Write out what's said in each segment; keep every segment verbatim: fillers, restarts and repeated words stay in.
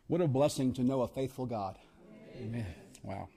What a blessing to know a faithful God. Amen. Amen. Wow.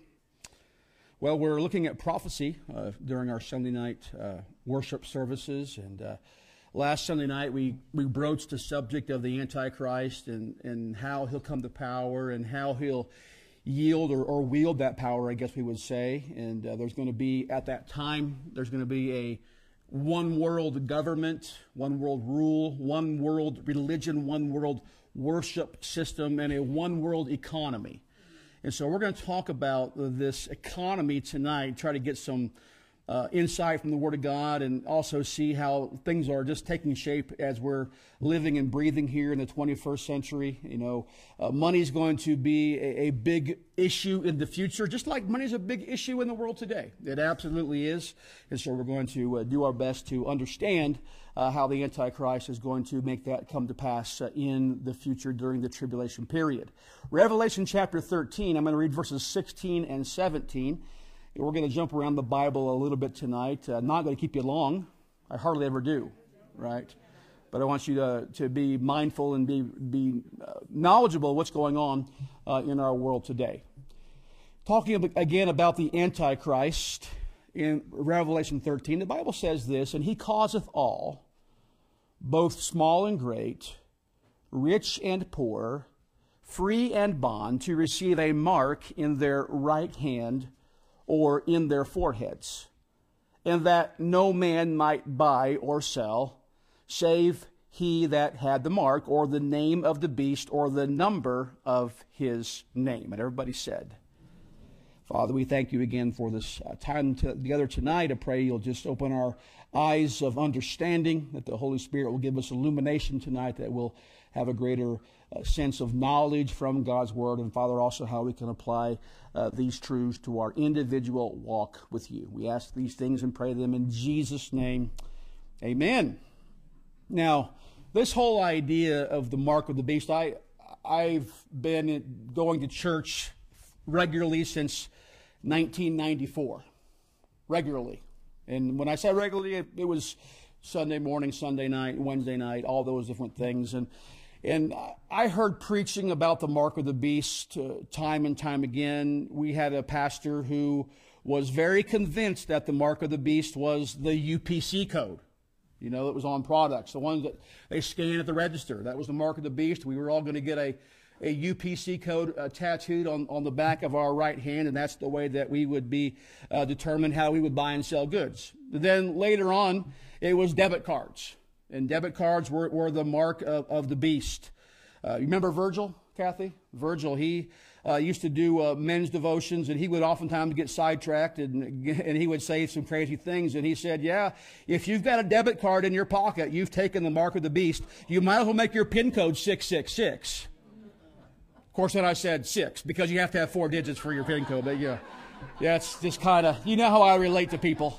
Well, we're looking at prophecy uh, during our Sunday night uh, worship services. And uh, last Sunday night, we, we broached the subject of the Antichrist and, and how he'll come to power and how he'll yield or, or wield that power, I guess we would say. And uh, there's going to be, at that time, there's going to be a one world government, one world rule, one world religion, one world worship system, and a one world economy. And so we're going to talk about this economy tonight, try to get some uh, insight from the Word of God, and also see how things are just taking shape as we're living and breathing here in the twenty-first century. You know, uh, money's going to be a, a big issue in the future, just like money's a big issue in the world today. It absolutely is. And so we're going to uh, do our best to understand uh, how the Antichrist is going to make that come to pass uh, in the future during the tribulation period. Revelation chapter thirteen, I'm going to read verses sixteen and seventeen. We're going to jump around the Bible a little bit tonight. Uh, not going to keep you long. I hardly ever do, right? But I want you to, to be mindful and be, be uh, knowledgeable of what's going on uh, in our world today. Talking again about the Antichrist in Revelation thirteen, the Bible says this, "And he causeth all, both small and great, rich and poor, free and bond, to receive a mark in their right hand or in their foreheads, and that no man might buy or sell, save he that had the mark, or the name of the beast, or the number of his name." And everybody said, Father, we thank you again for this uh, time together tonight. I pray you'll just open our eyes of understanding, that the Holy Spirit will give us illumination tonight, that we'll have a greater uh, sense of knowledge from God's Word, and Father, also how we can apply uh, these truths to our individual walk with you. We ask these things and pray them in Jesus' name. Amen. Now, this whole idea of the mark of the beast, I, I've been going to church regularly since nineteen ninety-four. Regularly. And when I say regularly, it, it was Sunday morning, Sunday night, Wednesday night, all those different things. And and I heard preaching about the mark of the beast uh, time and time again. We had a pastor who was very convinced that the mark of the beast was the U P C code. You know, it was on products, the ones that they scan at the register. That was the mark of the beast. We were all going to get a, a U P C code uh, tattooed on, on the back of our right hand, and that's the way that we would be uh, determined how we would buy and sell goods. Then later on, it was debit cards. And debit cards were, were the mark of, of the beast. Uh, you remember Virgil, Kathy? Virgil, he uh, used to do uh, men's devotions, and he would oftentimes get sidetracked, and, and he would say some crazy things. And he said, yeah, if you've got a debit card in your pocket, you've taken the mark of the beast. You might as well make your PIN code six six six. Of course, then I said six, because you have to have four digits for your PIN code. But yeah, yeah, it's just kind of, you know how I relate to people.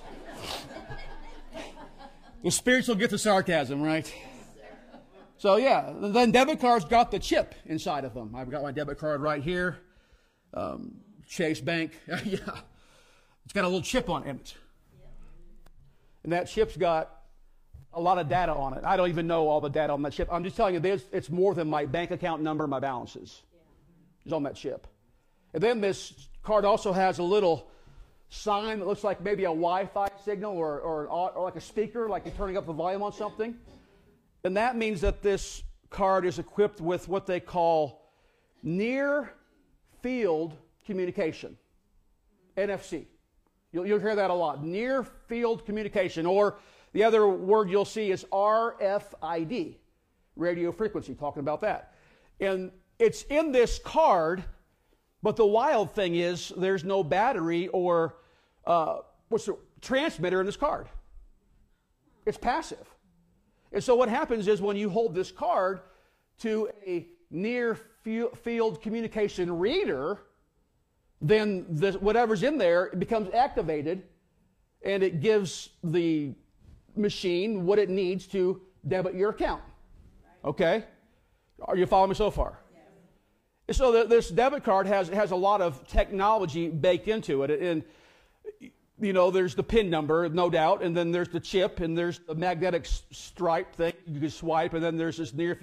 The spiritual gift of sarcasm, right? So yeah, then debit cards got the chip inside of them. I've got my debit card right here. Um, Chase Bank, yeah. It's got a little chip on it. And that chip's got a lot of data on it. I don't even know all the data on that chip. I'm just telling you, this, it's more than my bank account number and my balances. It's on that chip. And then this card also has a little sign that looks like maybe a Wi-Fi signal or, or, or like a speaker, like you're turning up the volume on something. And that means that this card is equipped with what they call near field communication, N F C. You'll, you'll hear that a lot, near field communication, or the other word you'll see is R F I D, radio frequency, talking about that. And it's in this card, but the wild thing is there's no battery or uh, what's the transmitter in this card. It's passive. And so what happens is when you hold this card to a near field communication reader, then the, whatever's in there becomes activated, and it gives the machine what it needs to debit your account. Okay? Are you following me so far? Yes. So the, this debit card has, has a lot of technology baked into it. And, you know, there's the PIN number, no doubt, and then there's the chip, and there's the magnetic stripe thing you can swipe, and then there's this near field.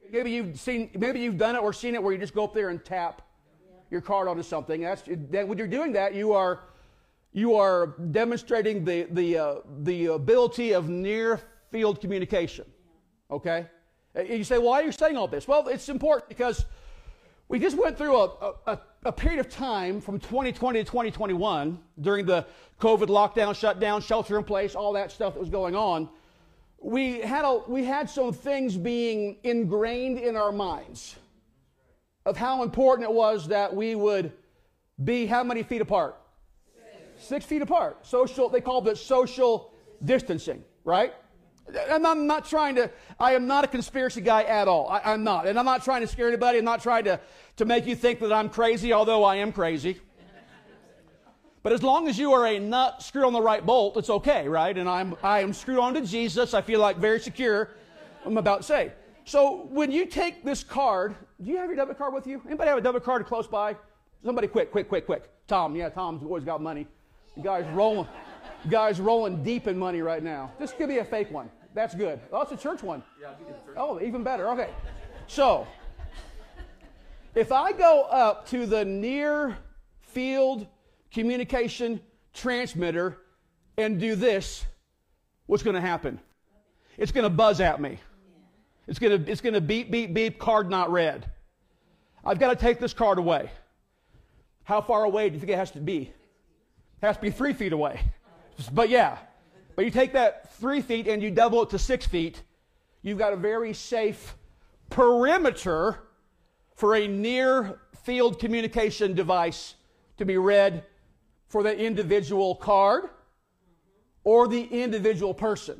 Maybe you've seen, maybe you've done it or seen it where you just go up there and tap your card onto something. That's that, when you're doing that, you are you are demonstrating the the uh, the ability of near field communication. Okay, you say, well, why are you saying all this? Well, it's important because we just went through a, a, a period of time from twenty twenty to twenty twenty-one during the COVID lockdown, shutdown, shelter in place, all that stuff that was going on. We had a, we had some things being ingrained in our minds of how important it was that we would be how many feet apart? Six, Six feet apart. Social, they called it social distancing, right? And I'm not trying to, I am not a conspiracy guy at all. I, I'm not. And I'm not trying to scare anybody. I'm not trying to, to make you think that I'm crazy, although I am crazy. But as long as you are a nut screwed on the right bolt, it's okay, right? And I'm, I am screwed on to Jesus. I feel like very secure. I'm about to say. So when you take this card, do you have your debit card with you? Anybody have a debit card close by? Somebody quick, quick, quick, quick. Tom, yeah, Tom's always got money. The guy's rolling, the guy's rolling deep in money right now. Just give me a fake one. That's good. Oh, it's a church one. Yeah, I'll give you the church. Oh, even better. Okay. So if I go up to the near field communication transmitter and do this, what's going to happen? It's going to buzz at me. It's going to, it's going to beep, beep, beep, card not read. I've got to take this card away. How far away do you think it has to be? It has to be three feet away. But yeah, but you take that three feet and you double it to six feet, you've got a very safe perimeter for a near field communication device to be read for the individual card or the individual person.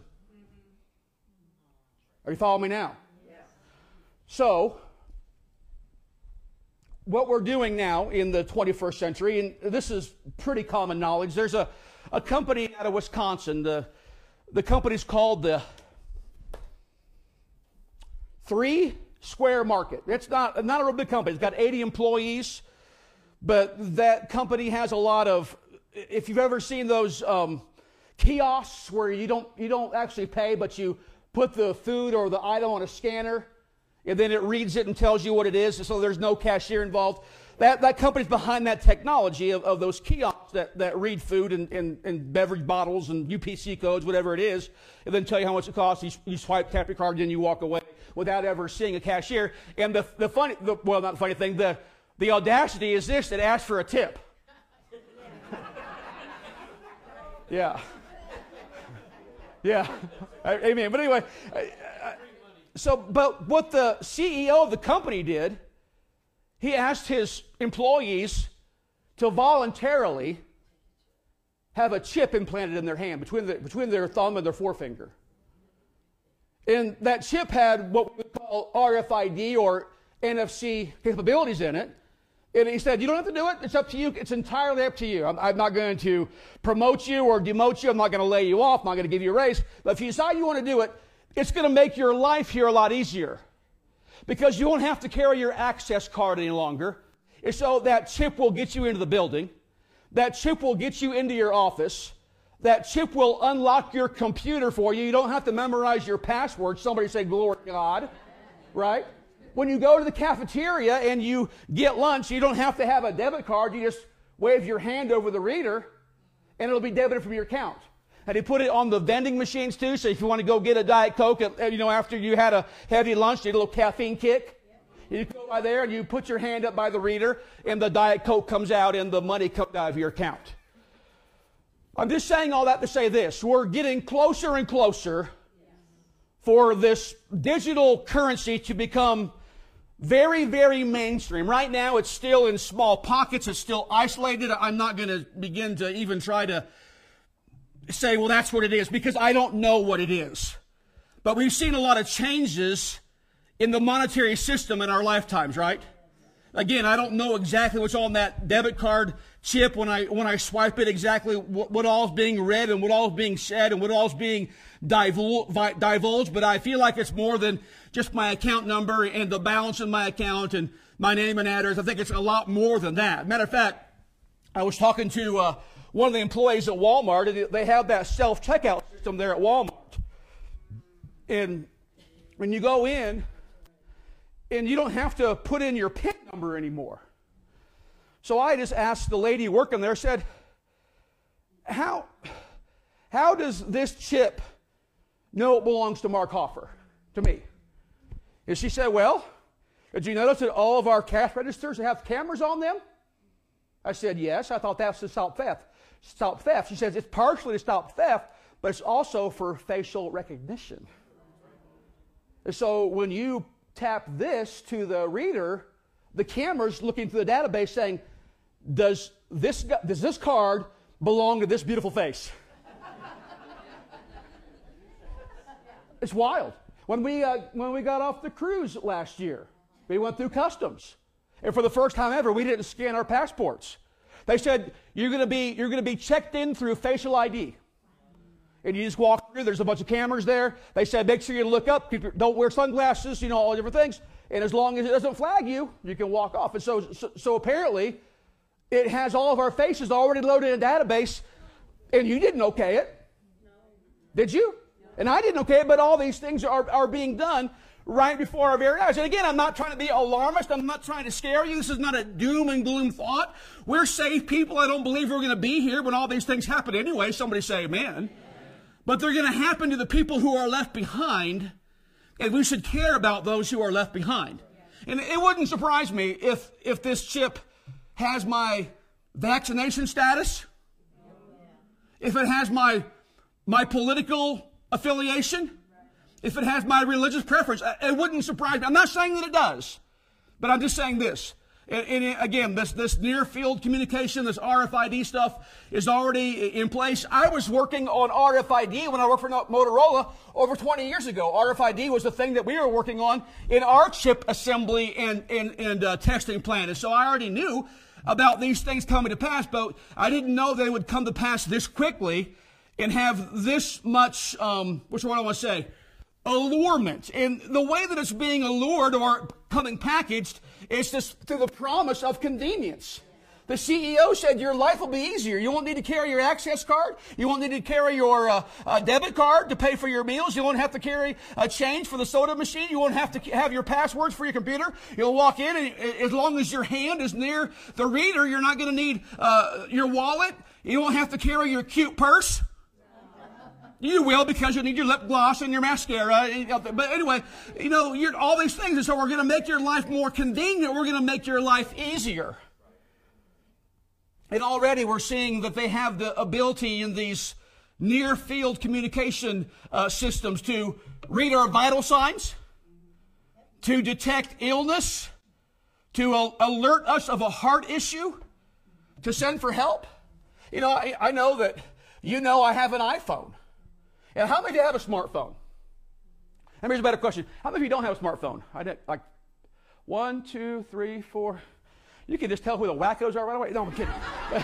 Are you following me now? Yeah. So, what we're doing now in the twenty-first century, and this is pretty common knowledge, there's a, a company out of Wisconsin, the, the company's called the Three Square Market. It's not, not a real big company. It's got eighty employees, but that company has a lot of, if you've ever seen those um, kiosks where you don't, you don't actually pay, but you put the food or the item on a scanner, and then it reads it and tells you what it is, so there's no cashier involved. That, that company's behind that technology of, of those kiosks that, that read food and, and, and beverage bottles and U P C codes, whatever it is, and then tell you how much it costs. You, you swipe, tap your card, and then you walk away without ever seeing a cashier. And the, the funny, the, well, not the funny thing, the, the audacity is this, it asks for a tip. Yeah. Yeah. Amen. But anyway, so, but what the C E O of the company did, he asked his employees to voluntarily have a chip implanted in their hand between, the, between their thumb and their forefinger. And that chip had what we would call R F I D or N F C capabilities in it. And he said, you don't have to do it. It's up to you. It's entirely up to you. I'm, I'm not going to promote you or demote you. I'm not going to lay you off. I'm not going to give you a raise. But if you decide you want to do it, it's going to make your life here a lot easier. Because you won't have to carry your access card any longer. And so that chip will get you into the building. That chip will get you into your office. That chip will unlock your computer for you. You don't have to memorize your password. Somebody say, glory to God. Right? When you go to the cafeteria and you get lunch, you don't have to have a debit card. You just wave your hand over the reader, and it'll be debited from your account. And he put it on the vending machines too, so if you want to go get a Diet Coke, you know, after you had a heavy lunch, you get a little caffeine kick. You go by there and you put your hand up by the reader, and the Diet Coke comes out and the money comes out of your account. I'm just saying all that to say this. We're getting closer and closer for this digital currency to become very, very mainstream. Right now, it's still in small pockets. It's still isolated. I'm not going to begin to even try to say, well, that's what it is, because I don't know what it is. But we've seen a lot of changes in the monetary system in our lifetimes, right? Again, I don't know exactly what's on that debit card chip when I when I swipe it, exactly what, what all is being read and what all is being said and what all is being divul- divulged, but I feel like it's more than just my account number and the balance in my account and my name and address. I think it's a lot more than that. Matter of fact, I was talking to uh, one of the employees at Walmart, and they have that self-checkout system there at Walmart. And when you go in, and you don't have to put in your PIN number anymore. So I just asked the lady working there, said, how, how does this chip know it belongs to Mark Hoffer, to me? And she said, well, did you notice that all of our cash registers have cameras on them? I said, yes. I thought that's to stop theft. Stop theft. She says, it's partially to stop theft, but it's also for facial recognition. And so when you tap this to the reader, the camera's looking through the database saying, does this, does this card belong to this beautiful face? It's wild. When we, uh, when we got off the cruise last year, we went through customs. And for the first time ever, we didn't scan our passports. They said, you're going to be, you're going to be checked in through facial I D. And you just walk through, there's a bunch of cameras there. They said, make sure you look up, keep your, don't wear sunglasses, you know, all different things. And as long as it doesn't flag you, you can walk off. And so, so, so apparently, it has all of our faces already loaded in a database, and you didn't okay it. No. Did you? No. And I didn't okay it, but all these things are, are being done right before our very eyes. And again, I'm not trying to be alarmist. I'm not trying to scare you. This is not a doom and gloom thought. We're safe people. I don't believe we're going to be here when all these things happen anyway. Somebody say amen. But they're going to happen to the people who are left behind, and we should care about those who are left behind. And it wouldn't surprise me if, if this chip has my vaccination status, if it has my, my political affiliation, if it has my religious preference. It wouldn't surprise me. I'm not saying that it does, but I'm just saying this. And, and again, this, this near-field communication, this R F I D stuff is already in place. I was working on R F I D when I worked for Motorola over twenty years ago. R F I D was the thing that we were working on in our chip assembly and, and, and uh, testing plant. And so I already knew about these things coming to pass, but I didn't know they would come to pass this quickly and have this much, um, which one I want to say, allurement. And the way that it's being allured or coming packaged is just through the promise of convenience. The C E O said your life will be easier. You won't need to carry your access card. You won't need to carry your uh, uh, debit card to pay for your meals. You won't have to carry a change for the soda machine. You won't have to have your passwords for your computer. You'll walk in, and as long as your hand is near the reader, you're not going to need uh, your wallet. You won't have to carry your cute purse. You will, because you need your lip gloss and your mascara. But anyway, you know, you're, all these things. And so we're going to make your life more convenient. We're going to make your life easier. And already we're seeing that they have the ability in these near-field communication uh, systems to read our vital signs, to detect illness, to uh, alert us of a heart issue, to send for help. You know, I, I know that you know I have an iPhone. And how many of you have a smartphone? And here's a better question. How many of you don't have a smartphone? I did, like one, two, three, four. You can just tell who the wackos are right away. No, I'm kidding.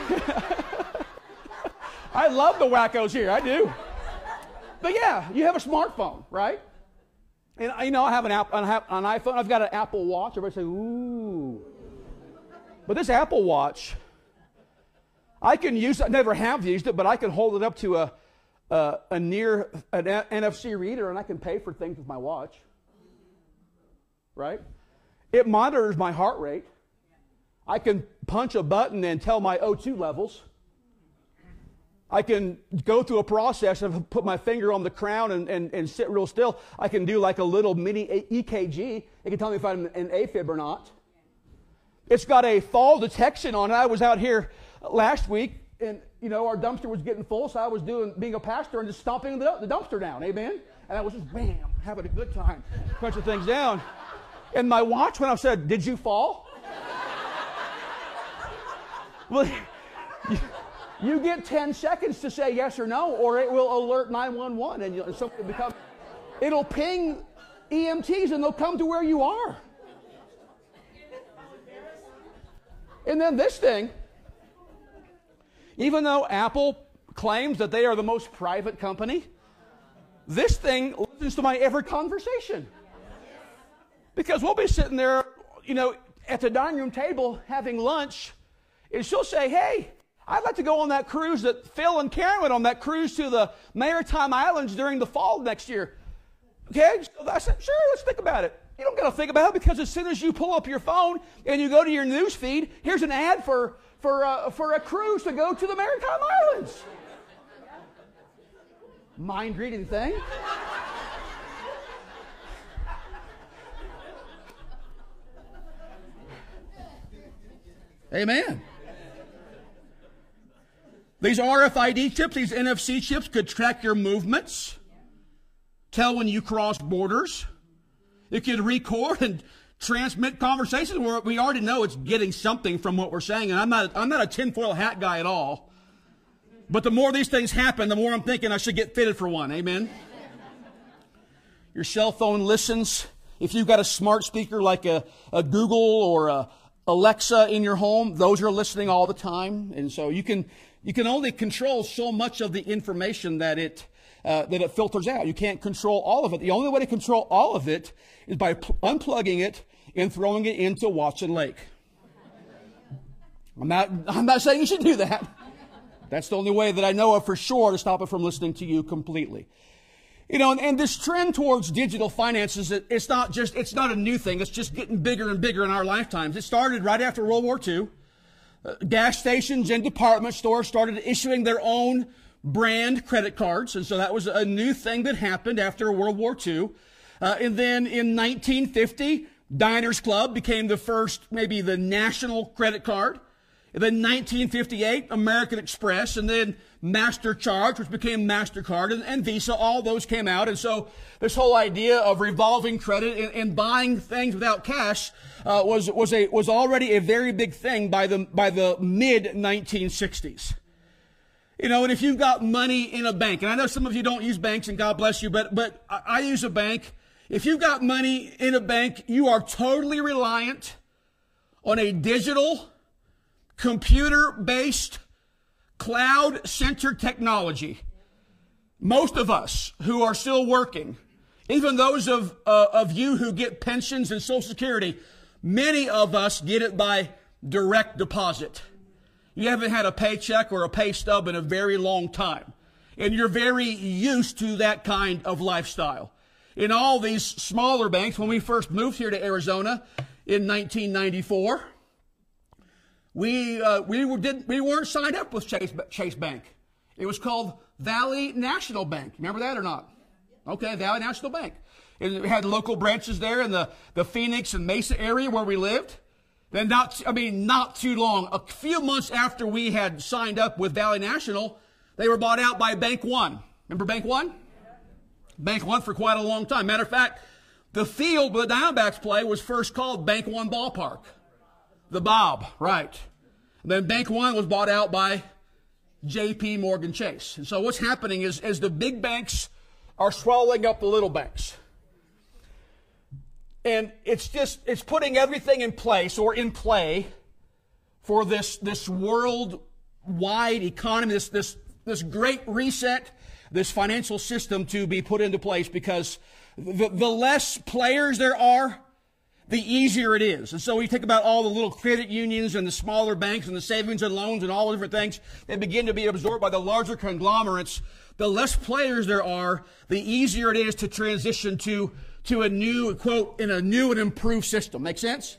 I love the wackos here. I do. But yeah, you have a smartphone, right? And you know, I have an, app, an iPhone. I've got an Apple Watch. Everybody say, ooh. But this Apple Watch, I can use it. I never have used it, but I can hold it up to a Uh, a near an N F C reader, and I can pay for things with my watch. Right? It monitors my heart rate. I can punch a button and tell my O two levels. I can go through a process of put my finger on the crown and, and, and sit real still. I can do like a little mini E K G. It can tell me if I'm an AFib or not. It's got a fall detection on it. I was out here last week, and you know, our dumpster was getting full, so I was doing, being a pastor and just stomping the, the dumpster down, amen? And I was just, bam, having a good time, punching things down. And my watch went off, said, did you fall? Well, you, you get ten seconds to say yes or no, or it will alert nine one one, and you'll, something become, it'll ping E M Ts, and they'll come to where you are. And then this thing, even though Apple claims that they are the most private company, this thing listens to my every conversation. Because we'll be sitting there, you know, at the dining room table having lunch, and she'll say, hey, I'd like to go on that cruise that Phil and Karen went on, that cruise to the Maritime Islands during the fall next year. Okay? So I said, sure, let's think about it. You don't got to think about it, because as soon as you pull up your phone and you go to your news feed, here's an ad for, for, uh, for a cruise to go to the Maritime Islands. Mind-reading thing. Amen. These R F I D chips, these N F C chips could track your movements, tell when you cross borders. It could record and transmit conversations where we already know it's getting something from what we're saying. And I'm not, I'm not a tinfoil hat guy at all. But the more these things happen, the more I'm thinking I should get fitted for one. Amen. Your cell phone listens. If you've got a smart speaker like a, a Google or a Alexa in your home, those are listening all the time. And so you can, you can only control so much of the information that it, uh, that it filters out. You can't control all of it. The only way to control all of it is by pl- unplugging it and throwing it into Watson Lake. I'm not, I'm not saying you should do that. That's the only way that I know of for sure to stop it from listening to you completely. You know, and, and this trend towards digital finances, it, it's not just, it's not a new thing. It's just getting bigger and bigger in our lifetimes. It started right after World War Two. Uh, gas stations and department stores started issuing their own brand credit cards. And so that was a new thing that happened after World War Two. Uh, and then in nineteen fifty, Diners Club became the first, maybe the national credit card. And then nineteen fifty-eight, American Express, and then MasterCharge, which became MasterCard, and, and Visa, all those came out. And so this whole idea of revolving credit and, and buying things without cash uh, was was a was already a very big thing by the by the mid nineteen sixties. You know, and if you've got money in a bank, and I know some of you don't use banks, and God bless you, but but I, I use a bank. If you've got money in a bank, you are totally reliant on a digital, computer-based, cloud-centered technology. Most of us who are still working, even those of, uh, of you who get pensions and Social Security, many of us get it by direct deposit. You haven't had a paycheck or a pay stub in a very long time. And you're very used to that kind of lifestyle. In all these smaller banks, when we first moved here to Arizona in nineteen ninety-four, We uh, we were didn't we weren't signed up with Chase Chase Bank. It was called Valley National Bank. Remember that or not? Okay, Valley National Bank. And we had local branches there in the, the Phoenix and Mesa area where we lived. Then not I mean not too long, a few months after we had signed up with Valley National, they were bought out by Bank One. Remember Bank One? Bank One for quite a long time. Matter of fact, the field where the Diamondbacks play was first called Bank One Ballpark. The Bob, right. And then Bank One was bought out by J P Morgan Chase. And so what's happening is as the big banks are swallowing up the little banks. And it's just, it's putting everything in place or in play for this, this worldwide economy, this, this, this great reset, this financial system to be put into place, because the, the less players there are, the easier it is. And so we think about all the little credit unions and the smaller banks and the savings and loans and all the different things that begin to be absorbed by the larger conglomerates. The less players there are, the easier it is to transition to, to a new, quote, in a new and improved system. Make sense?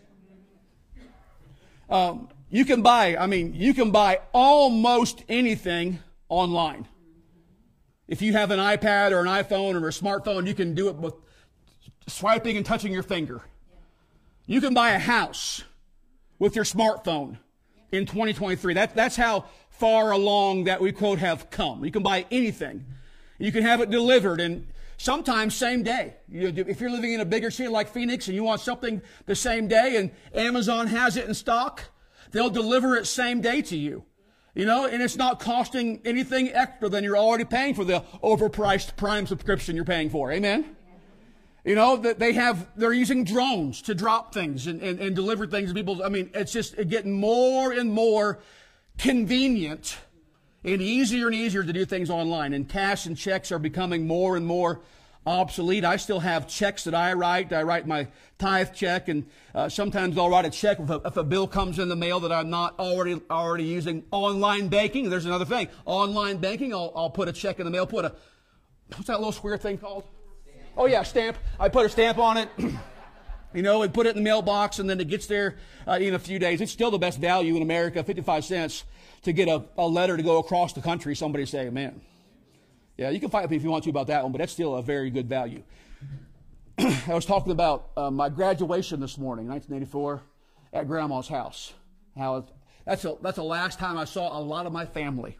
Um, you can buy, I mean, you can buy almost anything online. If you have an iPad or an iPhone or a smartphone, you can do it with swiping and touching your finger. You can buy a house with your smartphone in twenty twenty-three. That, that's how far along that we, quote, have come. You can buy anything. You can have it delivered, and sometimes same day. You, if you're living in a bigger city like Phoenix and you want something the same day and Amazon has it in stock, they'll deliver it same day to you. You know, and it's not costing anything extra than you're already paying for the overpriced Prime subscription you're paying for. Amen? You know, that they have, they're using drones to drop things and, and, and deliver things to people. I mean, it's just getting more and more convenient and easier and easier to do things online. And cash and checks are becoming more and more obsolete. I still have checks that I write. I write my tithe check, and uh, sometimes I'll write a check if a, if a bill comes in the mail that I'm not already already using. Online banking, there's another thing. Online banking, I'll, I'll put a check in the mail, put a, what's that little square thing called? Oh, yeah, stamp. I put a stamp on it. You know, and put it in the mailbox, and then it gets there uh, in a few days. It's still the best value in America, fifty-five cents to get a, a letter to go across the country. Somebody say, man. Yeah, you can fight with me if you want to about that one, but that's still a very good value. I was talking about uh, my graduation this morning, nineteen eighty-four, at Grandma's house. How that's a, that's the last time I saw a lot of my family.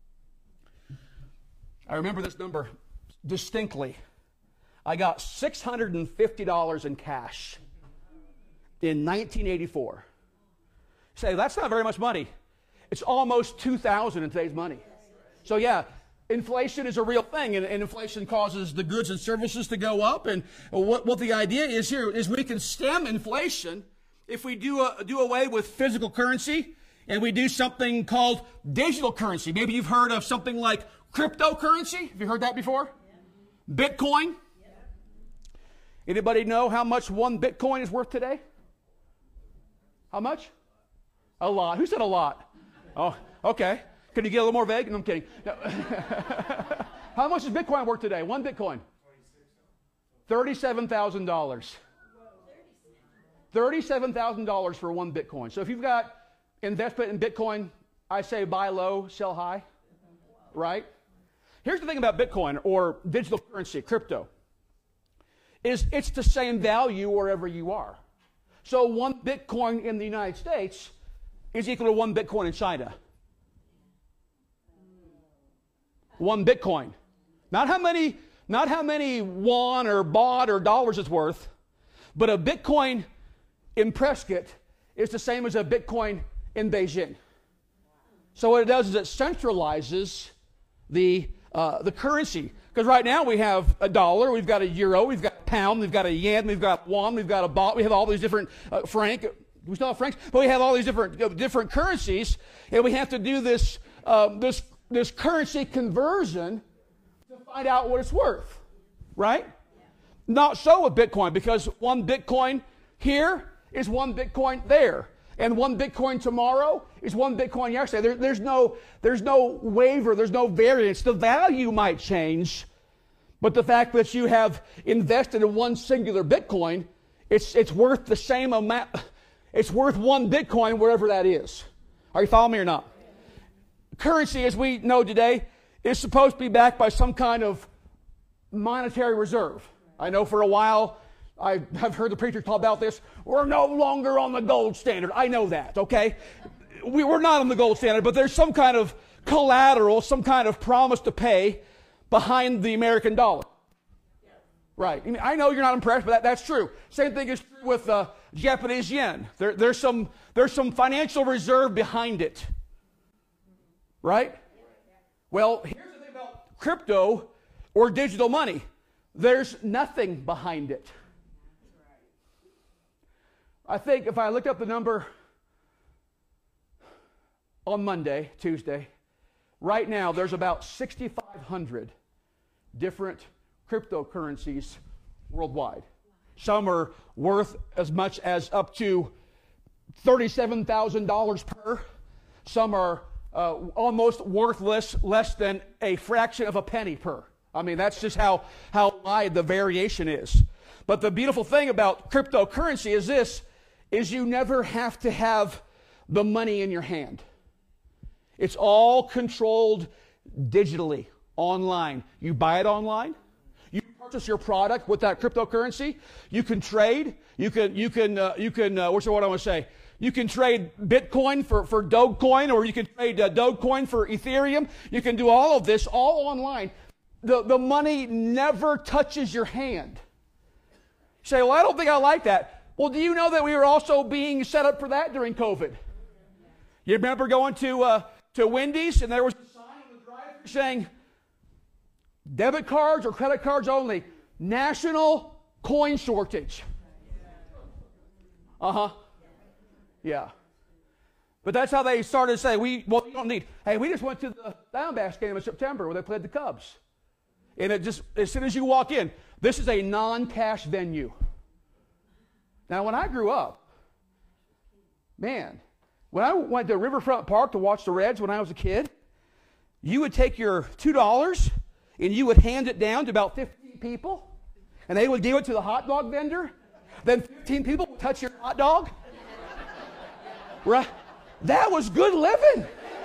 I remember this number distinctly. I got six hundred fifty dollars in cash in nineteen eighty-four. You say, that's not very much money. It's almost two thousand dollars in today's money. So yeah, inflation is a real thing, and, and inflation causes the goods and services to go up. And what, what the idea is here is we can stem inflation if we do, a, do away with physical currency and we do something called digital currency. Maybe you've heard of something like cryptocurrency. Have you heard that before? Yeah. Bitcoin. Yeah. Anybody know how much one Bitcoin is worth today? How much? A lot. Who said a lot? Oh, okay. Can you get a little more vague? No, I'm kidding. No. How much is Bitcoin worth today? One Bitcoin? thirty-seven thousand dollars. thirty-seven thousand dollars for one Bitcoin. So if you've got investment in Bitcoin, I say buy low, sell high. Right? Here's the thing about Bitcoin or digital currency, crypto, is it's the same value wherever you are. So one Bitcoin in the United States is equal to one Bitcoin in China. One Bitcoin. Not how many, not how many won or baht or dollars it's worth, but a Bitcoin in Prescott is the same as a Bitcoin in Beijing. So what it does is it centralizes the uh, the currency. Because right now we have a dollar, we've got a euro, we've got a pound, we've got a yen, we've got won, we've got a baht, we have all these different uh, franc. We still have francs, but we have all these different uh, different currencies, and we have to do this uh, this this currency conversion to find out what it's worth, right? Yeah. Not so with Bitcoin, because one Bitcoin here is one Bitcoin there, and one Bitcoin tomorrow is one Bitcoin yesterday. There, there's no there's no waiver, there's no variance. The value might change, but the fact that you have invested in one singular Bitcoin, it's it's worth the same amount. It's worth one Bitcoin wherever that is. Are you following me or not? Currency, as we know today, is supposed to be backed by some kind of monetary reserve. I know for a while I have heard the preacher talk about this. We're no longer on the gold standard. I know that, okay? We, we're not on the gold standard, but there's some kind of collateral, some kind of promise to pay behind the American dollar. Right. I mean, I know you're not impressed, but that, that's true. Same thing is true with uh, Japanese yen. There, there's some there's some financial reserve behind it. Right? Well, here's the thing about crypto or digital money. There's nothing behind it. I think if I looked up the number on Monday, Tuesday, right now there's about sixty-five hundred different cryptocurrencies worldwide. Some are worth as much as up to thirty-seven thousand dollars per. Some are uh, almost worthless, less than a fraction of a penny per. I mean, that's just how, how wide the variation is. But the beautiful thing about cryptocurrency is this, is you never have to have the money in your hand. It's all controlled digitally, online. You buy it online. You purchase your product with that cryptocurrency. You can trade. You can, you can, uh, you can. Uh, what's the word I want to say? You can trade Bitcoin for for Dogecoin, or you can trade uh, Dogecoin for Ethereum. You can do all of this all online. The the money never touches your hand. You say, well, I don't think I like that. Well, do you know that we were also being set up for that during COVID? You remember going to uh, to Wendy's and there was a sign on the drive-thru saying, debit cards or credit cards only. National coin shortage. Uh-huh. Yeah. But that's how they started to say, we, well, you don't need. Hey, we just went to the Diamondbacks game in September where they played the Cubs. And it just, as soon as you walk in, this is a non-cash venue. Now, when I grew up, man, when I went to Riverfront Park to watch the Reds when I was a kid, you would take your two dollars and you would hand it down to about fifteen people, and they would give it to the hot dog vendor. then fifteen people will touch your hot dog? Right? That was good living.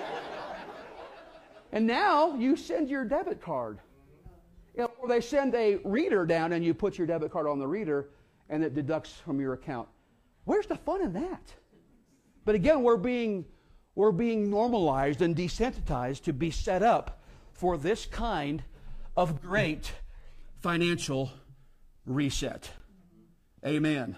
And now you send your debit card. You know, or they send a reader down and you put your debit card on the reader and it deducts from your account. Where's the fun in that? But again, we're being, we're being normalized and desensitized to be set up for this kind of great financial reset. Amen.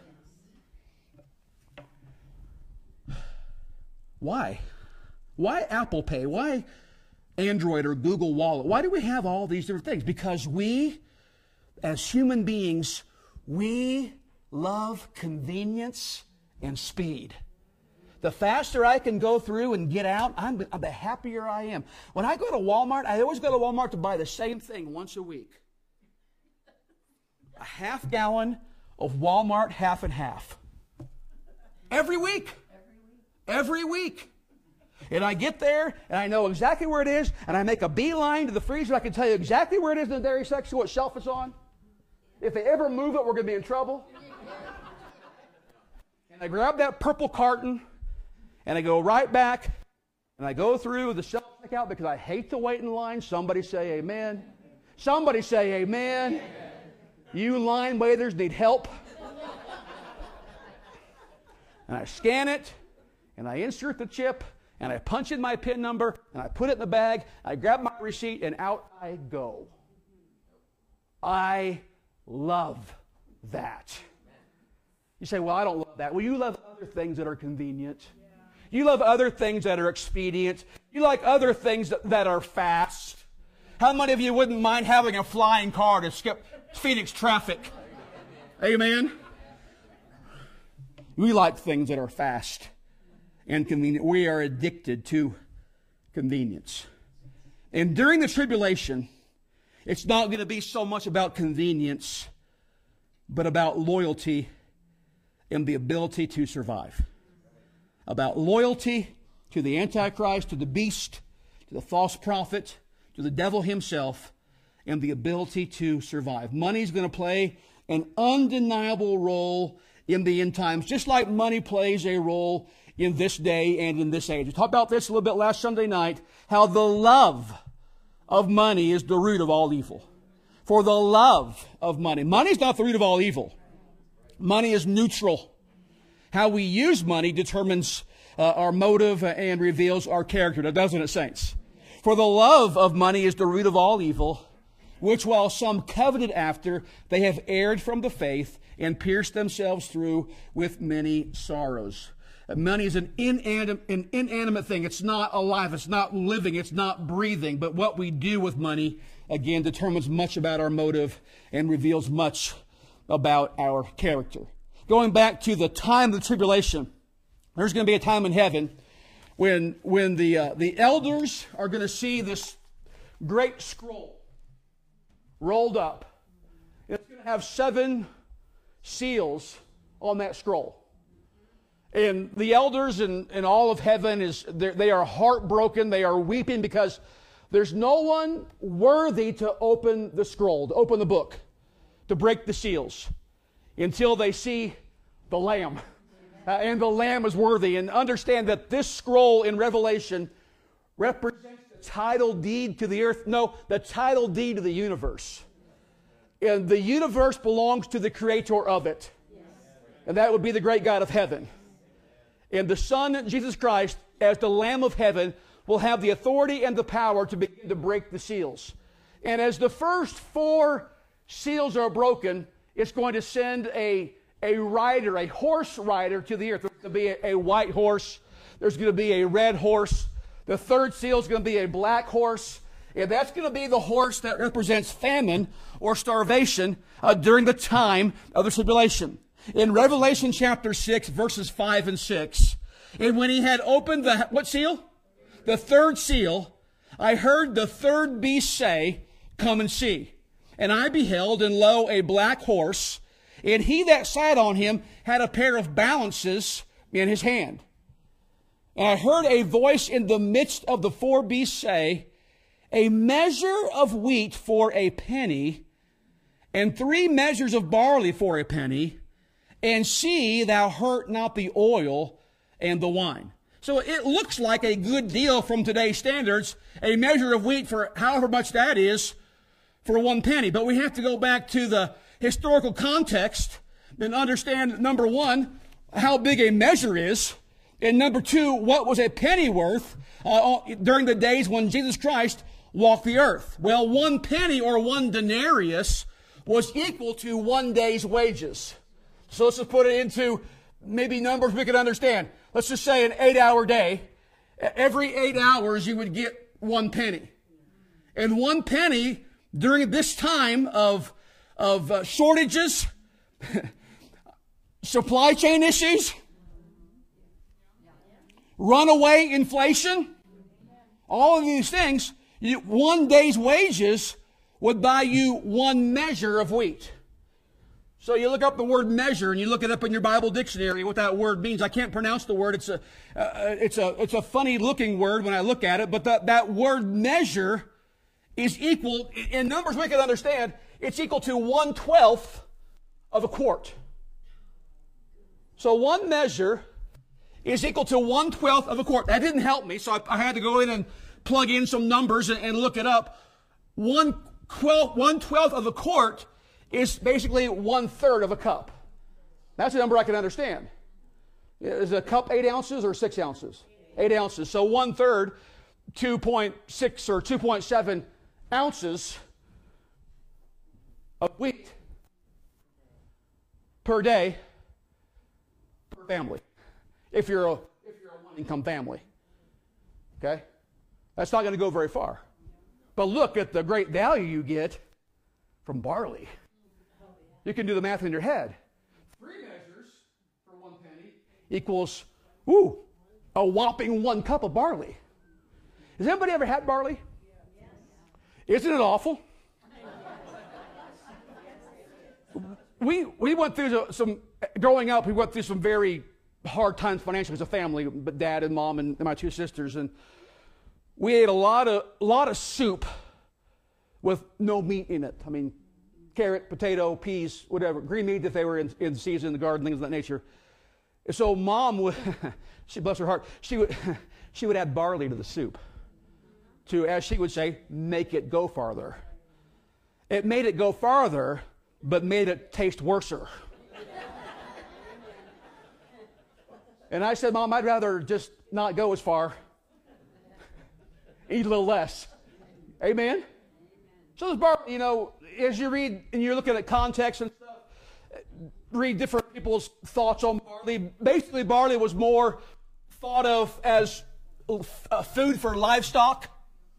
Why? Why Apple Pay? Why Android or Google Wallet? Why do we have all these different things? Because we, as human beings, we love convenience and speed. The faster I can go through and get out, I'm, the happier I am. When I go to Walmart, I always go to Walmart to buy the same thing once a week. A half gallon of Walmart half and half. Every week. Every week. And I get there, and I know exactly where it is, and I make a beeline to the freezer. I can tell you exactly where it is in the dairy section, what shelf it's on. If they ever move it, we're going to be in trouble. And I grab that purple carton, and I go right back, and I go through the self checkout because I hate to wait in line. Somebody say amen. Somebody say amen. Amen. You line waiters need help. And I scan it, and I insert the chip, and I punch in my PIN number, and I put it in the bag, I grab my receipt, and out I go. I love that. You say, well, I don't love that. Well, you love other things that are convenient. You love other things that are expedient. You like other things that, that are fast. How many of you wouldn't mind having a flying car to skip Phoenix traffic? Amen? We like things that are fast and convenient. We are addicted to convenience. And during the tribulation, it's not going to be so much about convenience, but about loyalty and the ability to survive. About loyalty to the Antichrist, to the beast, to the false prophet, to the devil himself, and the ability to survive. Money is going to play an undeniable role in the end times, just like money plays a role in this day and in this age. We talked about this a little bit last Sunday night, how the love of money is the root of all evil. For the love of money. Money is not the root of all evil. Money is neutral. How we use money determines uh, our motive and reveals our character, doesn't it, saints? For the love of money is the root of all evil, which while some coveted after, they have erred from the faith and pierced themselves through with many sorrows. Money is an inanimate, an inanimate thing. It's not alive. It's not living. It's not breathing. But what we do with money, again, determines much about our motive and reveals much about our character. Going back to the time of the tribulation, there's going to be a time in heaven when, when the, uh, the elders are going to see this great scroll rolled up. It's going to have seven seals on that scroll. And the elders and, and all of heaven, is they are heartbroken. They are weeping because there's no one worthy to open the scroll, to open the book, to break the seals, until they see the Lamb. Uh, and the Lamb is worthy. And understand that this scroll in Revelation represents the title deed to the earth. No, the title deed to the universe. And the universe belongs to the creator of it. And that would be the great God of heaven. And the Son, Jesus Christ, as the Lamb of heaven, will have the authority and the power to begin to break the seals. And as the first four seals are broken, it's going to send a, a rider, a horse rider to the earth. There's going to be a, a white horse. There's going to be a red horse. The third seal is going to be a black horse. And that's going to be the horse that represents famine or starvation uh, during the time of the tribulation. In Revelation chapter six, verses five and six, and when he had opened the, what seal? The third seal, I heard the third beast say, come and see. And I beheld, and lo, a black horse, and he that sat on him had a pair of balances in his hand. And I heard a voice in the midst of the four beasts say, a measure of wheat for a penny, and three measures of barley for a penny, and see thou hurt not the oil and the wine. So it looks like a good deal from today's standards, a measure of wheat for however much that is for one penny. But we have to go back to the historical context and understand, number one, how big a measure is, and number two, what was a penny worth uh, during the days when Jesus Christ walked the earth. Well, one penny or one denarius was equal to one day's wages. So let's just put it into maybe numbers we can understand. Let's just say an eight-hour day. Every eight hours you would get one penny. And one penny during this time of, of uh, shortages, supply chain issues, runaway inflation, all of these things, you, one day's wages would buy you one measure of wheat. So you look up the word measure and you look it up in your Bible dictionary, what that word means. I can't pronounce the word. It's a, uh, it's a, it's a funny looking word when I look at it, but that, that word measure is equal, in numbers we can understand, it's equal to one twelfth of a quart. So one measure is equal to one twelfth of a quart. That didn't help me, so I, I had to go in and plug in some numbers and, and look it up. One twelfth of a quart is basically one third of a cup. That's a number I can understand. Is a cup eight ounces or six ounces? Eight ounces. So one third, two point six or two point seven ounces of wheat per day per family. If you're a if you're a one-income family, okay, that's not going to go very far. But look at the great value you get from barley. You can do the math in your head. Three measures for one penny equals, ooh, a whopping one cup of barley. Has anybody ever had barley? Yes. Isn't it awful? we we went through some, growing up, we went through some very hard times financially as a family, but dad and mom and, and my two sisters, and we ate a lot of a lot of soup with no meat in it. I mean, carrot, potato, peas, whatever, green meat if they were in, in season in the garden, things of that nature. So mom would, she bless her heart, she would she would add barley to the soup to, as she would say, make it go farther. It made it go farther, but made it taste worser. And I said, Mom, I'd rather just not go as far. Eat a little less. Amen? So this barley, you know, as you read and you're looking at context and stuff, read different people's thoughts on barley. Basically, barley was more thought of as uh, food for livestock,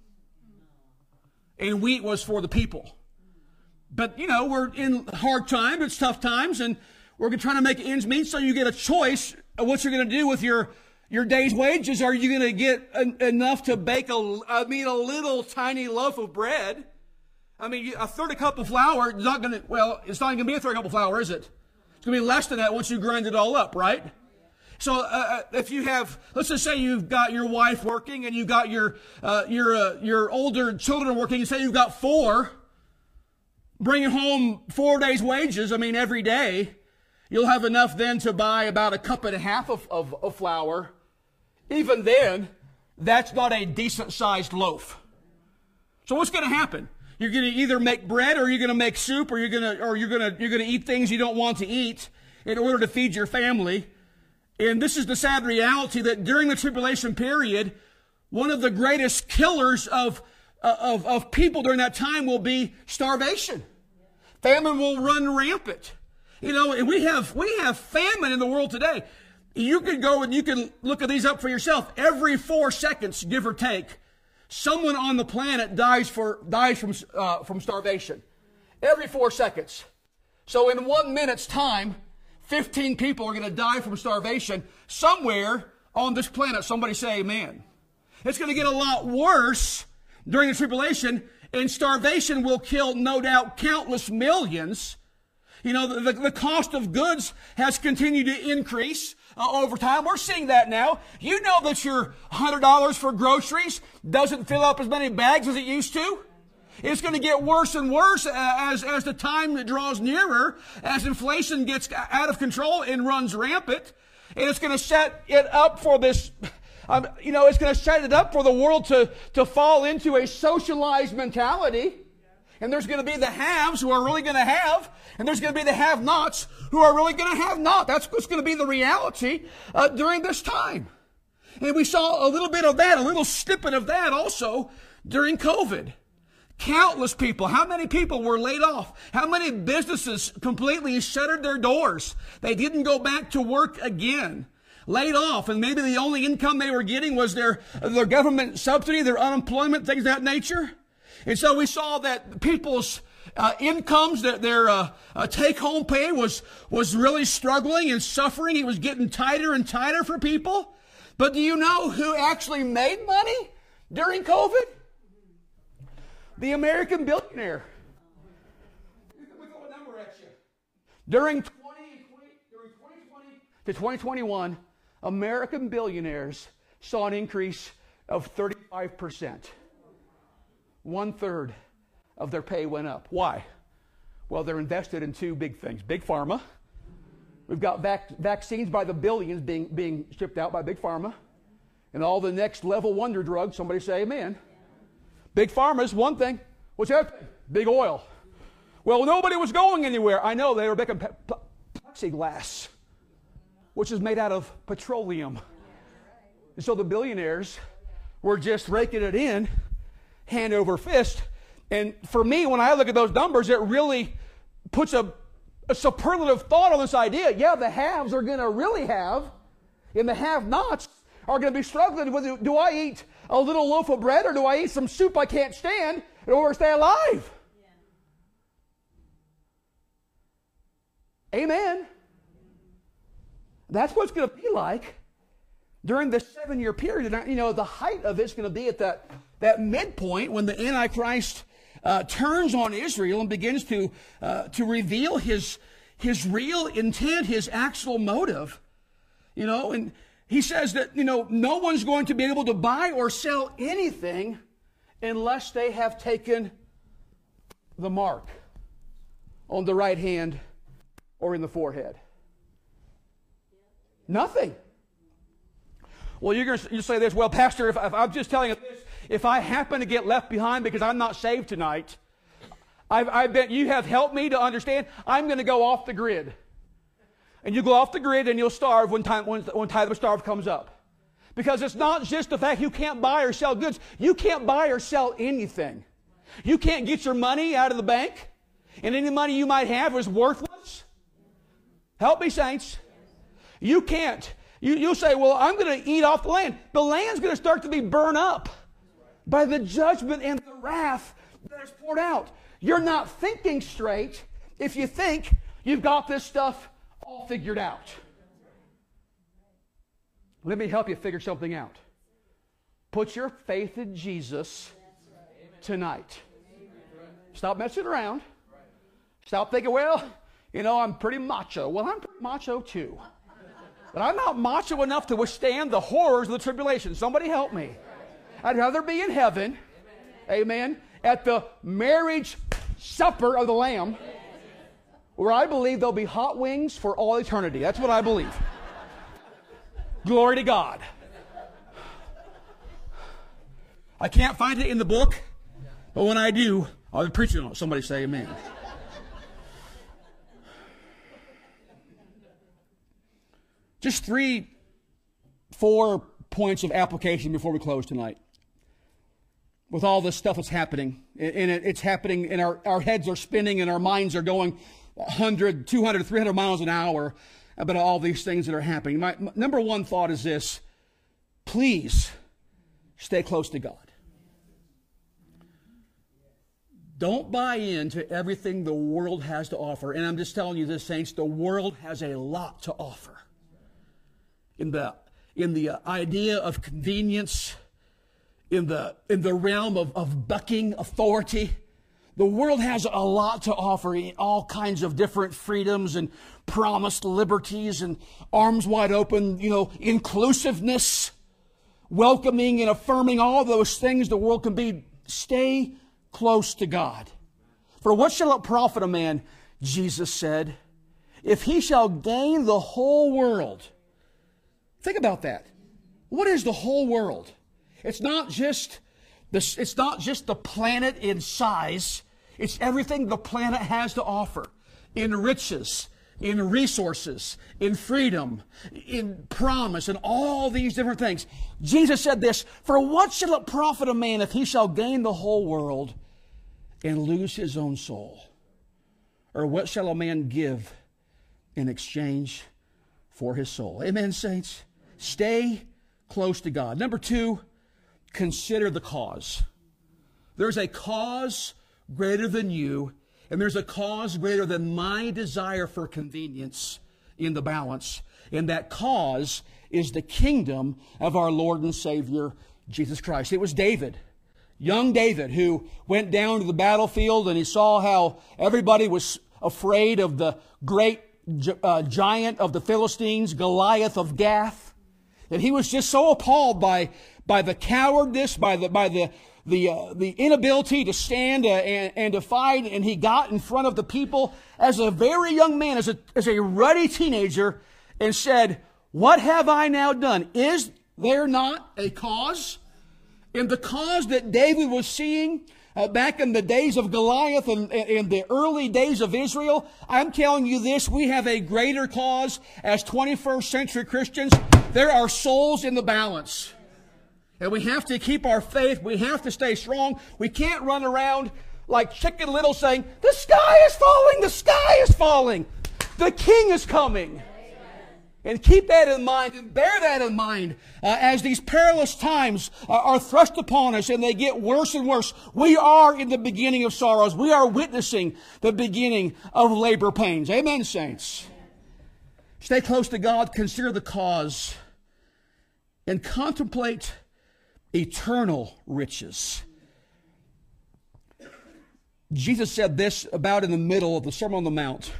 and wheat was for the people. But, you know, we're in hard times, it's tough times, and we're trying to make ends meet, so you get a choice of what you're going to do with your, your day's wages. Are you going to get en- enough to bake a, I mean, a little tiny loaf of bread? I mean, a third a cup of flour is not going to, well, it's not going to be a third cup of flour, is it? It's going to be less than that once you grind it all up, right? So uh, if you have, let's just say you've got your wife working and you've got your uh, your uh, your older children working, and say you've got four, bringing home four days' wages, I mean, every day, you'll have enough then to buy about a cup and a half of, of, of flour. Even then, that's not a decent-sized loaf. So what's going to happen? You're going to either make bread, or you're going to make soup, or you're going to, or you're going to, you're going to eat things you don't want to eat in order to feed your family. And this is the sad reality that during the tribulation period, one of the greatest killers of, of, of people during that time will be starvation. Famine will run rampant. You know, and we have, we have famine in the world today. You can go and you can look at these up for yourself. Every four seconds, give or take, someone on the planet dies for dies from uh, from starvation. Every four seconds. So in one minute's time, fifteen people are going to die from starvation somewhere on this planet. Somebody say amen. It's going to get a lot worse during the tribulation, and starvation will kill, no doubt, countless millions. You know, the, the, the cost of goods has continued to increase uh, over time. We're seeing that now. You know that your one hundred dollars for groceries doesn't fill up as many bags as it used to. It's going to get worse and worse as, as the time draws nearer, as inflation gets out of control and runs rampant. And it's going to set it up for this, um, you know, it's going to set it up for the world to, to fall into a socialized mentality. And there's going to be the haves who are really going to have, and there's going to be the have-nots who are really going to have not. That's what's going to be the reality uh, during this time. And we saw a little bit of that, a little snippet of that also during COVID. Countless people. How many people were laid off? How many businesses completely shuttered their doors? They didn't go back to work again. Laid off, and maybe the only income they were getting was their, their government subsidy, their unemployment, things of that nature. And so we saw that people's uh, incomes, that their uh, uh, take-home pay was, was really struggling and suffering. It was getting tighter and tighter for people. But do you know who actually made money during COVID? The American billionaire. We throw a number at you. During twenty twenty to twenty twenty-one, American billionaires saw an increase of thirty-five percent. One third of their pay went up. Why? Well, they're invested in two big things. Big Pharma. We've got vac- vaccines by the billions being, being shipped out by Big Pharma. And all the next level wonder drugs. Somebody say amen. Big Pharma is one thing. What's the other thing? Big oil. Well, nobody was going anywhere. I know, they were making pe- pe- plexiglass, which is made out of petroleum. And so the billionaires were just raking it in, hand over fist. And for me, when I look at those numbers, it really puts a, a superlative thought on this idea. Yeah, the haves are going to really have, and the have-nots are going to be struggling with, do I eat a little loaf of bread or do I eat some soup I can't stand in order to stay alive? Yeah. Amen. That's what it's going to be like during this seven-year period. And, you know, the height of it's going to be at that, that midpoint when the Antichrist uh, turns on Israel and begins to uh, to reveal his his real intent, his actual motive. You know, and he says that, you know, no one's going to be able to buy or sell anything unless they have taken the mark on the right hand or in the forehead. Nothing. Well, you're going to you say this, well, Pastor, if, if I'm just telling you this, if I happen to get left behind because I'm not saved tonight, I've, I bet you have helped me to understand I'm going to go off the grid. And you go off the grid and you'll starve when time when, when time of starve comes up. Because it's not just the fact you can't buy or sell goods. You can't buy or sell anything. You can't get your money out of the bank. And any money you might have is worthless. Help me, saints. You can't. You, you'll say, well, I'm going to eat off the land. The land's going to start to be burned up by the judgment and the wrath that is poured out. You're not thinking straight if you think you've got this stuff all figured out. Let me help you figure something out. Put your faith in Jesus tonight. Stop messing around. Stop thinking, well, you know, I'm pretty macho. Well, I'm pretty macho too. But I'm not macho enough to withstand the horrors of the tribulation. Somebody help me. I'd rather be in heaven, amen, at the marriage supper of the Lamb, where I believe there'll be hot wings for all eternity. That's what I believe. Glory to God. I can't find it in the book, but when I do, I'll be preaching on it. Somebody say amen. Just three, four points of application before we close tonight. With all this stuff that's happening, and it's happening, and our, our heads are spinning, and our minds are going one hundred, two hundred, three hundred miles an hour about all these things that are happening. My, my number one thought is this: please stay close to God. Don't buy into everything the world has to offer. And I'm just telling you this, saints, the world has a lot to offer. In the, in the idea of convenience, in the, in the realm of, of bucking authority, the world has a lot to offer, all kinds of different freedoms and promised liberties and arms wide open, you know, inclusiveness, welcoming and affirming all those things the world can be. Stay close to God. For what shall it profit a man, Jesus said, if he shall gain the whole world? Think about that. What is the whole world? It's not just the, it's not just the planet in size. It's everything the planet has to offer in riches, in resources, in freedom, in promise, and all these different things. Jesus said this, for what shall it profit a man if he shall gain the whole world and lose his own soul? Or what shall a man give in exchange for his soul? Amen, saints? Stay close to God. Number two, consider the cause. There's a cause greater than you, and there's a cause greater than my desire for convenience in the balance. And that cause is the kingdom of our Lord and Savior, Jesus Christ. It was David, young David, who went down to the battlefield and he saw how everybody was afraid of the great uh, giant of the Philistines, Goliath of Gath. And he was just so appalled by, by the cowardice, by the, by the, the, uh, the inability to stand uh, and, and to fight. And he got in front of the people as a very young man, as a, as a ruddy teenager, and said, what have I now done? Is there not a cause? And the cause that David was seeing uh, back in the days of Goliath and in the early days of Israel, I'm telling you this, we have a greater cause as twenty-first century Christians. There are souls in the balance. And we have to keep our faith. We have to stay strong. We can't run around like Chicken Little saying, the sky is falling, the sky is falling. The King is coming. And keep that in mind and bear that in mind uh, as these perilous times uh, are thrust upon us and they get worse and worse. We are in the beginning of sorrows. We are witnessing the beginning of labor pains. Amen, saints. Stay close to God, consider the cause, and contemplate eternal riches. Jesus said this about in the middle of the Sermon on the Mount.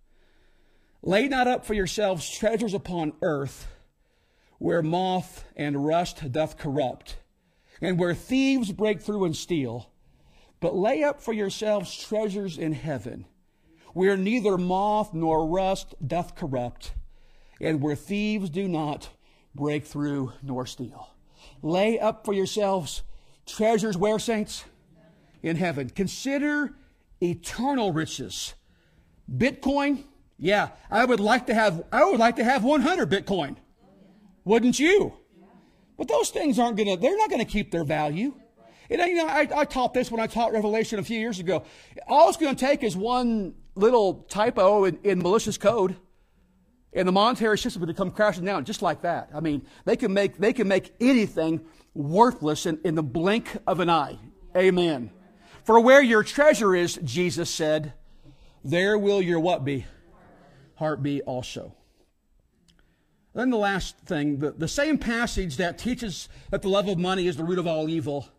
Lay not up for yourselves treasures upon earth, where moth and rust doth corrupt, and where thieves break through and steal. But lay up for yourselves treasures in heaven, where neither moth nor rust doth corrupt, and where thieves do not break through nor steal. Lay up for yourselves treasures where, saints? In heaven. Consider eternal riches. Bitcoin? Yeah, I would like to have, I would like to have one hundred Bitcoin. Wouldn't you? But those things aren't going to, they're not going to keep their value. And you know, I, I taught this when I taught Revelation a few years ago. All it's going to take is one little typo in, in malicious code, and the monetary system would come crashing down just like that. I mean, they can make, they can make anything worthless in, in the blink of an eye. Amen. For where your treasure is, Jesus said, there will your what be? Heart be also. Then the last thing, the, the same passage that teaches that the love of money is the root of all evil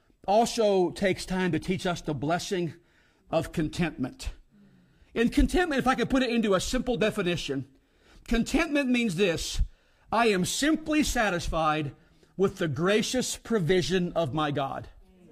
also takes time to teach us the blessing of contentment. In contentment, if I could put it into a simple definition, contentment means this: I am simply satisfied with the gracious provision of my God.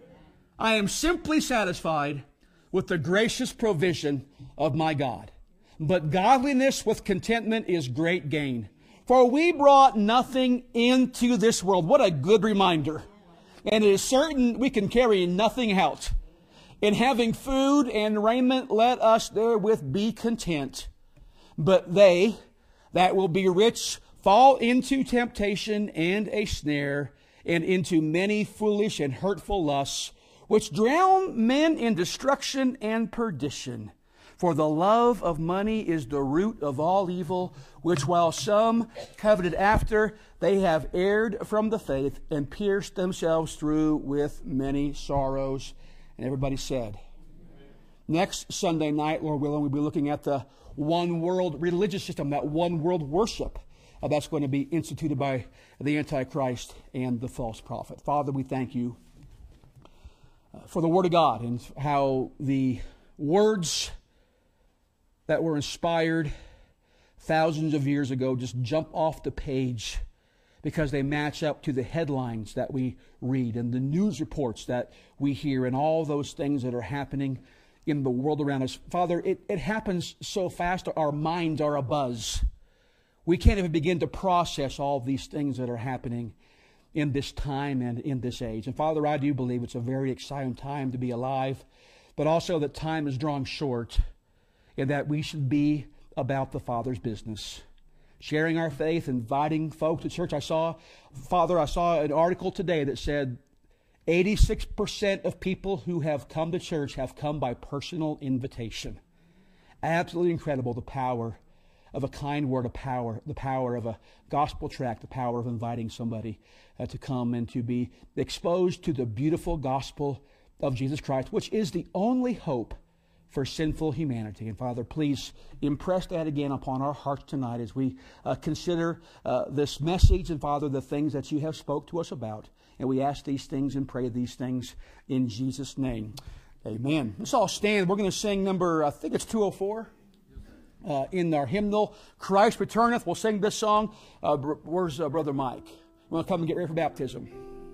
I am simply satisfied with the gracious provision of my God. But godliness with contentment is great gain. For we brought nothing into this world. What a good reminder. And it is certain we can carry nothing out. In having food and raiment, let us therewith be content. But they that will be rich fall into temptation and a snare, and into many foolish and hurtful lusts, which drown men in destruction and perdition. For the love of money is the root of all evil, which while some coveted after, they have erred from the faith and pierced themselves through with many sorrows. And everybody said. Next Sunday night, Lord willing, we'll be looking at the one world religious system, that one world worship uh, that's going to be instituted by the Antichrist and the false prophet. Father, we thank you uh, for the Word of God and how the words that were inspired thousands of years ago just jump off the page because they match up to the headlines that we read and the news reports that we hear and all those things that are happening in the world around us. Father, it, it happens so fast, our minds are abuzz. We can't even begin to process all these things that are happening in this time and in this age. And Father, I do believe it's a very exciting time to be alive, but also that time is drawing short and that we should be about the Father's business. Sharing our faith, inviting folks to church. I saw, Father, I saw an article today that said eighty-six percent of people who have come to church have come by personal invitation. Absolutely incredible, the power of a kind word, a power, the power of a gospel tract, the power of inviting somebody uh, to come and to be exposed to the beautiful gospel of Jesus Christ, which is the only hope for sinful humanity. And Father, please impress that again upon our hearts tonight as we uh, consider uh, this message, and Father, the things that you have spoke to us about. And we ask these things and pray these things in Jesus' name. Amen. Let's all stand. We're going to sing number, I think it's two oh four. Uh, in our hymnal, Christ Returneth. We'll sing this song. Uh, where's uh, Brother Mike? You want to come and get ready for baptism?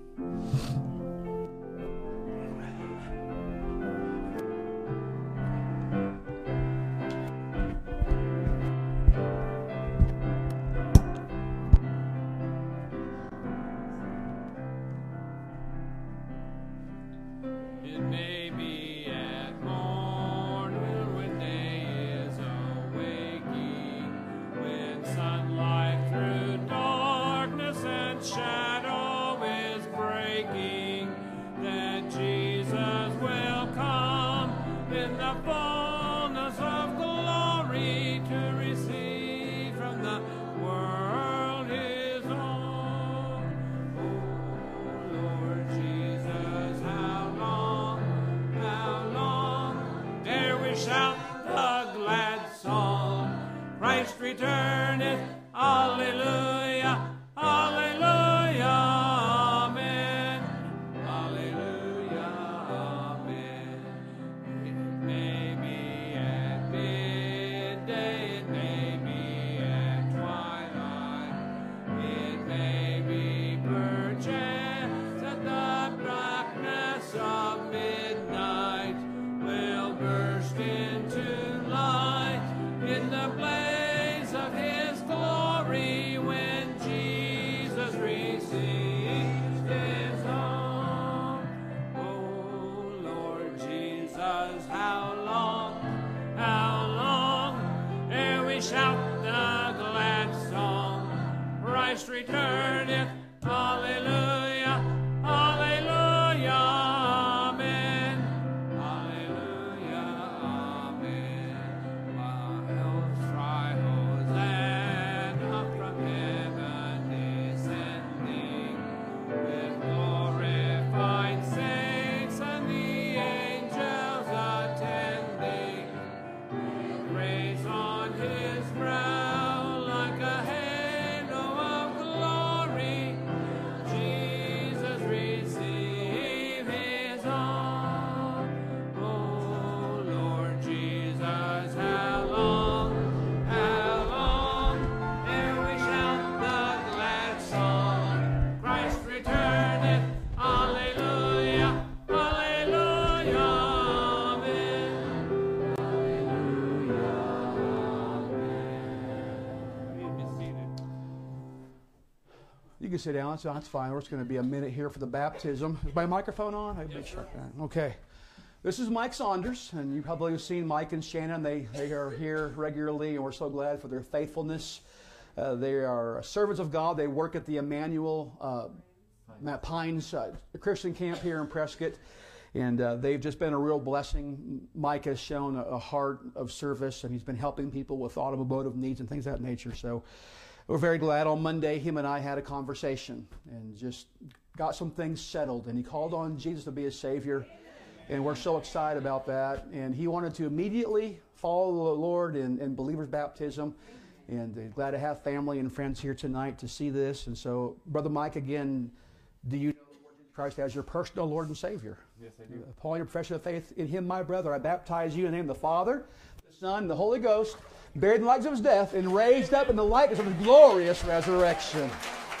You can sit down, so that's fine. It's going to be a minute here for the baptism. Is my microphone on? I yes, sure. Okay. This is Mike Saunders, and you probably have seen Mike and Shannon. They, they are here regularly, and we're so glad for their faithfulness. Uh, they are servants of God. They work at the Emmanuel uh, Matt Pines uh, Christian camp here in Prescott, and uh, they've just been a real blessing. Mike has shown a, a heart of service, and he's been helping people with automotive needs and things of that nature. So we're very glad. On Monday, him and I had a conversation and just got some things settled. And he called on Jesus to be his Savior. And we're so excited about that. And he wanted to immediately follow the Lord in, in believer's baptism. And uh, glad to have family and friends here tonight to see this. And so, Brother Mike, again, do you know the Lord Jesus Christ as your personal Lord and Savior? Yes, I do. Upon your profession of faith in him, my brother, I baptize you in the name of the Father, the Son, and the Holy Ghost, buried in the likeness of his death, and raised up in the likeness of his glorious resurrection.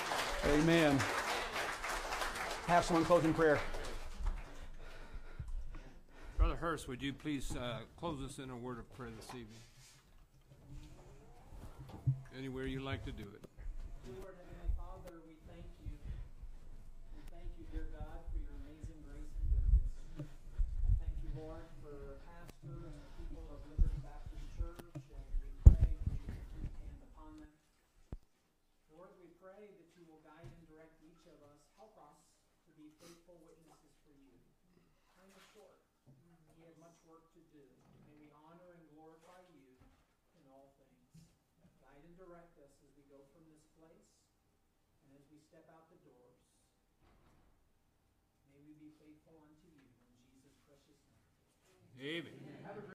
Amen. Have someone close in prayer. Brother Hurst, would you please uh, close us in a word of prayer this evening? Anywhere you'd like to do it. Lord, Heavenly Father, we thank you. We thank you, dear God, for your amazing grace and goodness. I thank you, Lord, for Pastor and the people of Liberty Baptist Church, and we pray that you continue to hand upon them. Lord, we pray that you will guide and direct each of us. Help us to be faithful witnesses for you. Time is short. We have much work to do. May we honor and glorify you in all things. Guide and direct us as we go from this place and as we step out the doors. May we be faithful unto you in Jesus' precious name. Amen. Amen.